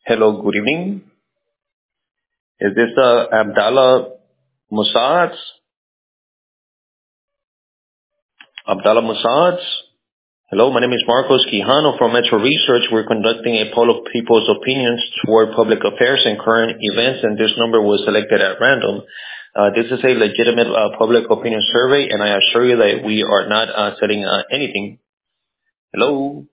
Hello, good evening. Is this Abdallah Musads? Abdallah Musads? Hello, my name is Marcos Quijano from Metro Research. We're conducting a poll of people's opinions toward public affairs and current events, and this number was selected at random. This is a legitimate public opinion survey, and I assure you that we are not selling anything. Hello?